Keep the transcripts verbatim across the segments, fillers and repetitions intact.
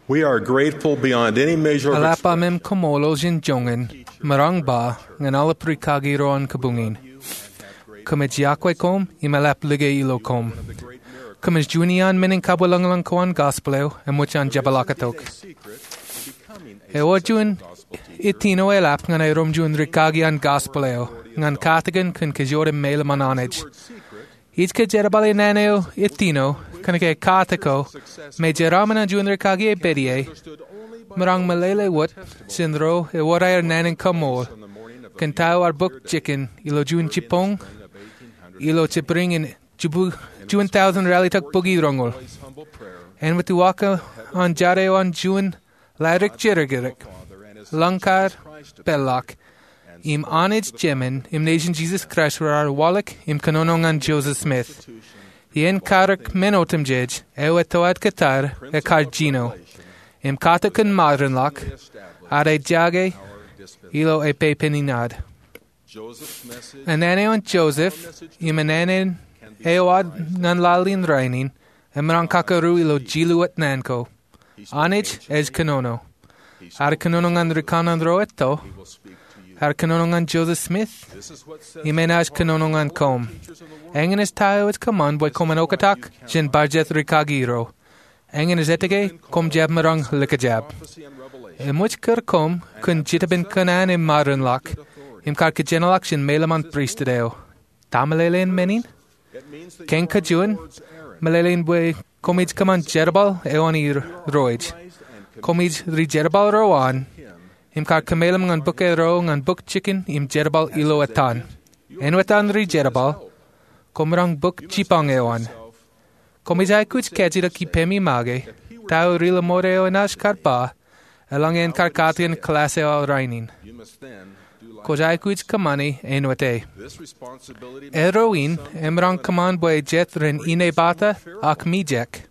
We are grateful beyond any measure of Alapa mem komolo jin jongen, marang ba, ngan alapri kagiro an kabungin. Kumij yakwe kom, imalap lige ilo kom. Kumij junian minin kabulangalang koan gospeleo, emuchan jabalakatok. E ojuin itino elap ngan ay romjun rikagian gospeleo, ngan katagan kun kajore mele mananej. Each kajerabali naneo itino, kanake katako, me jeramana jun rikagi bedie, marang malele wat, sinro, e warayer nanin kamol, kantao ar book chicken, ilo jun chipong, ilo chipring in jubu, jun thousand rally tuk boogie rongol. And with the waka on jare on jun, ladrik jirigirik, lankar, bellak, im anij jemen, im nation Jesus Christ rar wallach, im kanonongan Joseph Smith. Ien karak menotum jej, ewe toad katar, e kargino. Im katakan madranlak, are jage, ilo e pepeninad. Anane on Joseph, im anane eoad nan lalin rainin, emran kakaru ilo jilu at nanko. Anij ej kanono. Ar kanonongan rikanan roeto, ar kanonongan Joseph Smith, imenaj kanonongan kom. Engen is tayo is kaman boy koman okatak, jin barjet rikagiro. Engen is etige, kom jab marang likajab. E much kur kom, kun jitabin kanan im maran lak, im kar kajenalak jin melaman priestadeo. Tamalelein menin? Ken kajuan, malelein boy komij kaman jerbal eoni roij. Komij ri jerbal roan, im kar kamelam ngan book e ro ngan book chicken im jerbal ilo atan. Enwetan ri jerbal, komrang book chipang ewan. Komijai kuch kejira ki pemi mage, tau rila moreo nash karpa, elang en karkatian klase al rainin. Kojai kuch kamani enwete. Eroin emrang kaman boy jet ren ine bata ak mijek.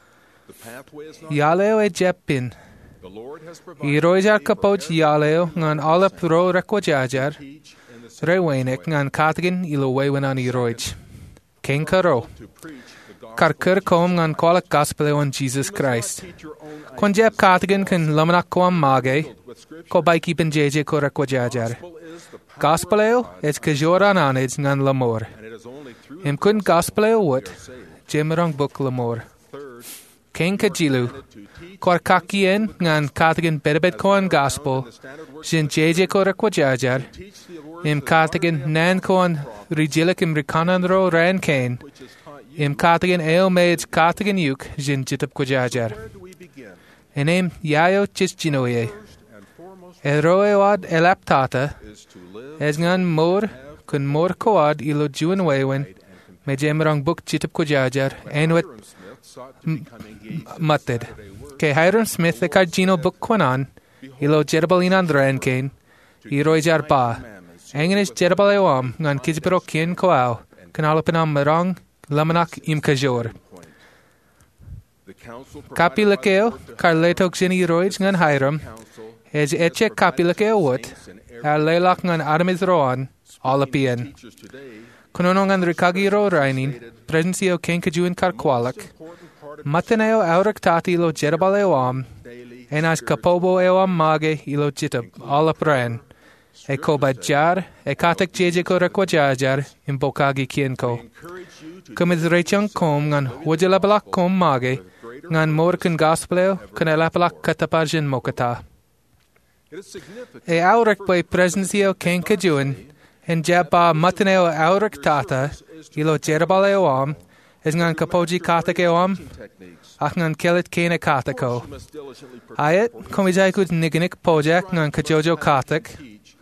Yaleo e jepin. Iroijar kapoj yaleo ngan alap ro rekwajajar, rewenek ngan katagin ilo wewenan iroij. King Karo. Karkur kom ngan kwalak gospel on Jesus Christ. Kon jeb katagan kan lamanak ko am mage, ko bai keepin jeje ko rekwajajar. Gospeleo es kajoran anij ngan lamor. Im kun gospeleo wat, jemerang book lamor. King Kajilu. Kor kakien ngan katagan bedabed ko an gospel, jin jeje ko rekwajajar. Im katagan nan ko an rijilik im rikanan ro ran kain. Im katagan eo mej katagan yuk jin jitap kwajajar. Enem yayo chis jinoye. Eroeoad elaptata, esngan mor kun mor koad ilo juan wewen, me jemerang book jitap kwajajar, enwet mated. Ke Hiram Smith e kargino book kwanan, ilo jerbalinan dran kain, iroijar ba. Engen is jerbal ewam ngan kizbero kien koao, kanalapanam marang, lamanak im kajor. Kapilakeo, karletok jini roij ngan Hiram, ez eche kapilakeo wat, ar lelak ngan armiz roan, alapien. Konono ngan rikagiro rainin, presensio kenkajuin karkwalak, mateneo aurak tati ilo jerbal ewam, enas kapobo ewam mage ilo jitab, alapran. E ko badjar, e katak jeje ko rekwajajar, im bokagi kienko. Kumiz rechang kom ngan wajalabalak kom mage, ngan mor kun gospeleo, kun elapalak kataparjin mokata. E aurek by presensio ken kajuin, en jabba mateneo aurek tata, ilo jerabaleo am, es ngan kapoji katakeo am, ach ngan kelit kene katako. Ayet, komijai kud niginik pojak ngan kajojo katak,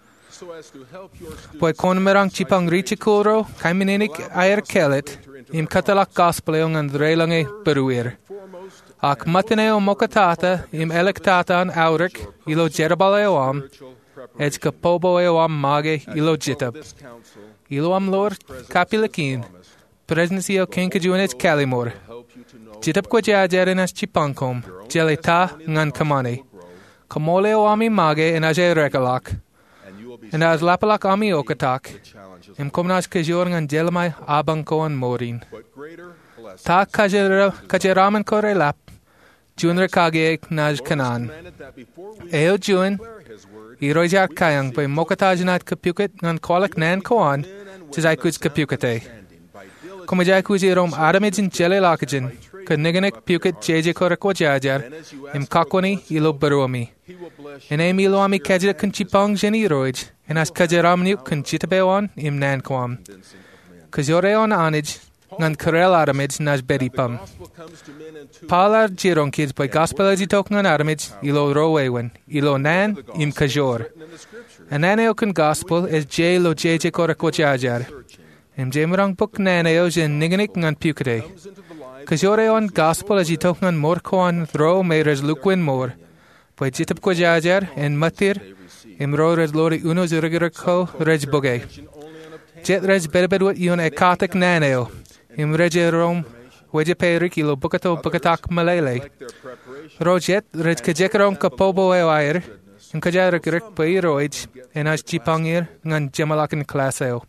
Poi konmerang chipang richikuro, kaiminenik ayer kelet, im katalak gospeleo ngan dreilange beruir. Ak mateneo mokatata, im elektata an aurek, ilo jerabaleo am, ej kapoboeo am mage, ilo jitab. Ilo am lor kapilakin, presensio kenkajuanech kalimor. Jitab kwa jajarenas chipankom, jeleta ngan kamane. Kamoleo ami mage en aje regalak. En as lapalak ami okatak, im komnas kajor ngan jelmai abang koan morin. Ta kajeraman kore lap, Jún Ricage Naj Canaan. Eo Jún, I Rojar Kayang by Mokatajinat Kapukit Nan Kolak Nan Koan, Tizaiku's Kapukate. Komajakuji Rom Adamijin Jelly Lakajin, Kaniganik Pukit J J Korakwajajar, Im Kakoni, Ilo Baruami. In a Miloami Kaja Kunchipong Jenny Roij, and as Kajaramnu Kunchitabewan, Im Nanquam. Kajoreon Anij, Nan Karel Aramij Naj Bedipum. Palar Jiron kids by Gospel Ajitok Nan Aramij, Ilo Rowewen, Ilo Nan, Im Kajor. And Naneokan Gospel is J Lo J J Korakwajajar. Im Jamerang book Naneos in Niganik Nan Pukade. Kajoreon Gospel Ajitok Nan Morkoan Throw Mayres Lukwin More. By Jitap Kwajajar and Matir, Im Ro Red Lori Uno Zurigurko, Reg Boge. Jet Reg Berbedwit Yun a Katak Naneo, Im Rege Rome, Wejaperik Ilo Bukato Bukatak Malele. Rojet Reg Kajekaron Kapobo Ewair, and Kajarik by Roij, and as Jipangir, and Jamalakan Classeo.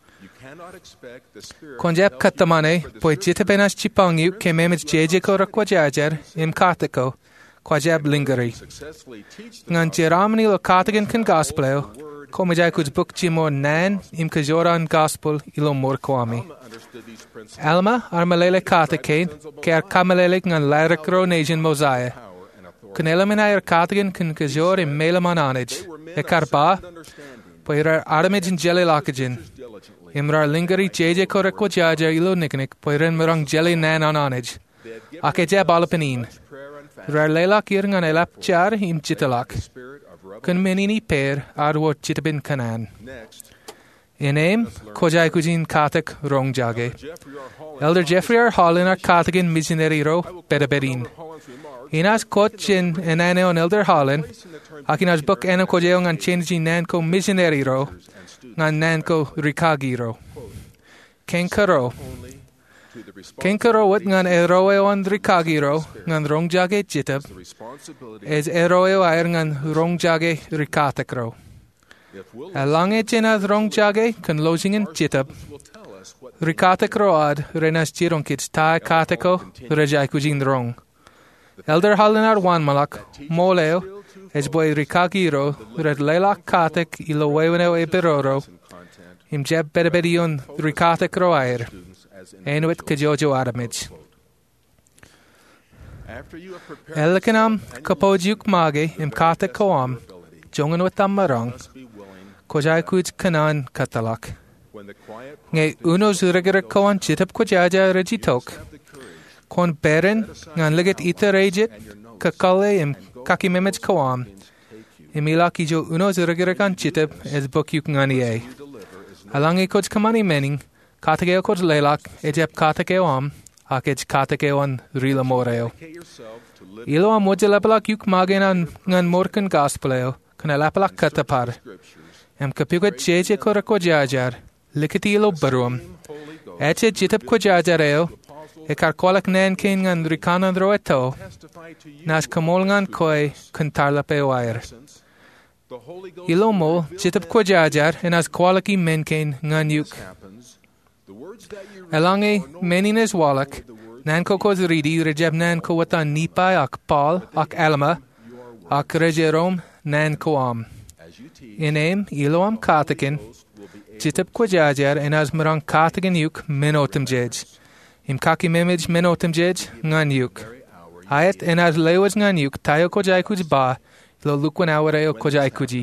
Konjap Katamane, by Jitapenas Chipangu, came image J J Korakwajajar, Im Katako. Kwajab Lingari. Ngan Jeramani lo Katagan kan Gospel, Komajaku's book Jimo Nan, Im Kajoran Gospel, Ilo Morkwami. Alma, Armalele Katakain, Ker Kamalele Ngan Laracro Nation Mosiah. Kunelaminair Katagan kan Kajor im Melaman Anij. Ekarba, Poira Aramij in Jelly Lakajin. Imrar Lingari J J Korakwajaja Ilo Niknik, Poiren Murang Jelly Nan on Anij. Akejab Alapanin. Rar leilak iring an elap jar im jitalak. Kun menini per arwo jitabin kanan. In aim, kojai kujin katak rong jage. Elder Jeffrey R. Holland ar katagin missionary ro bedaberin. Inas kochin enane on Elder Holland. Akinas book enam kojeong an changing nanko missionary ro. Ngan nanko rikagi ro. Kenkaro. Kenkaro wat ngan eroe on rikagiro ngan rongjage jitab es eroe air ngan rongjage rikatakro. Alange jena rongjage kan losingen jitab. Rikatakro ad renas jironkits ta katako rejai kujin rong. Elder Hallinar wan malak moleo es boy rikagiro red lelak katak ilo weweneo e beroro im jeb bedebedion rikatakro air. Enuit Kajojo Adamij. Elikanam Kapojuk Mage im Kata Koam, Jongan with Amarang, Kojai Kuj Kanan Katalak. Ngay Uno Zuriger Koan Chitap Kojaja Regitok. Kon Beren, Nan Liget Ita Rejit, Kakale im Kakimemej Koam. Emilaki Jo Uno Zuriger Kan Chitap as Bokyuk Nganie. Alangi Koj Kamani Mening. Katakeo kod lelak, ejep katakeo am, akej katakeo an rila moreo. Ilo am mojalepalak yuk magen an ngan morkan gospeleo, kan alepalak katapar. Em kapugat jeje kora kojajar, likati ilo baruam. Eche jitap kojajareo, ekar kolak nen kin ngan rikanan roeto, nas kamol ngan koi kan tarlapeo air. Ilo mo, jitap kojajar, en as kolaki menken ngan yuk. Elange menines walak, nanko kos ridi rejeb nanko watan nipai ak Paul ak Alma, ak rejerom nanko am. In aim iloam katakin, jitap kwajajar en as marang katakin yuk menotem jej. Im kaki memej menotem jej ngan yuk. Ayat en as lewaj ngan yuk tayo kojai kuj ba, lo lukwan awareo kojai kuji.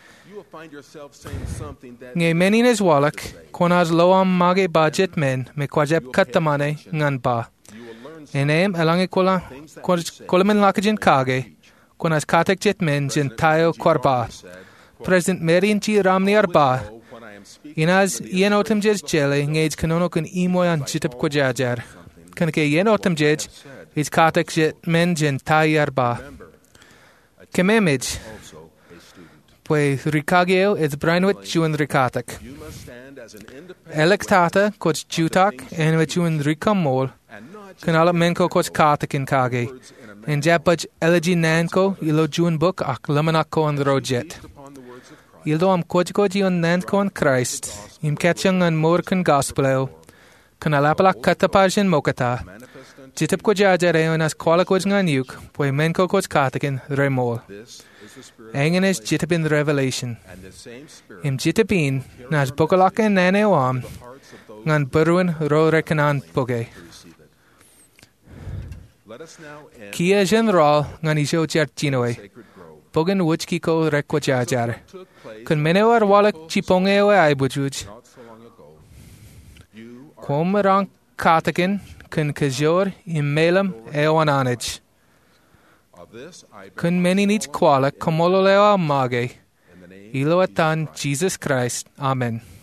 Ngay menines walak, konaz loam mage budget men, me kwajeb katamane ngan ba. Enem alange kola, kolamen lakajin kage, konaz katek jet men jin tayo korba. President Marian G. Ramni arba. Inaz yenotem jej jele, ngej kanono kun imoyan jitap kwajajar. Kanake yenotem jej, is katek jet men jin tayo arba. Kememej. Pues Ricageo is Brainwit Juan Ricatak. Electata coach Jutak and with Juan Ricamol, Canala Menko coach Katak in Kage, and Japaj Elegy Nanko, Ilo Juan Book, Ak Lamanako on the Rojet. Ildo am Kojkoji on Nanko on Christ, Im Ketchung and Morkan Gospeleo, Canalapala Katapaj in Mokata, Jitip ko jajare onas kwala ko nganyuk, poi menko ko katakin remol. Engen is jitip in the revelation. Im jitipin, nas bokalaken nane oam, ngan burwin ro rekanan boge. Kia general ngan iso jart jinoe. Bogen wuchki ko rekwa jajare. Kun menewar walak chiponge o ai bujuj. Kwom katakin kun kajor im melam ewan anij. Kun meni nich kwala komolo lewa mage. Ilo atan Jesus Christ. Amen.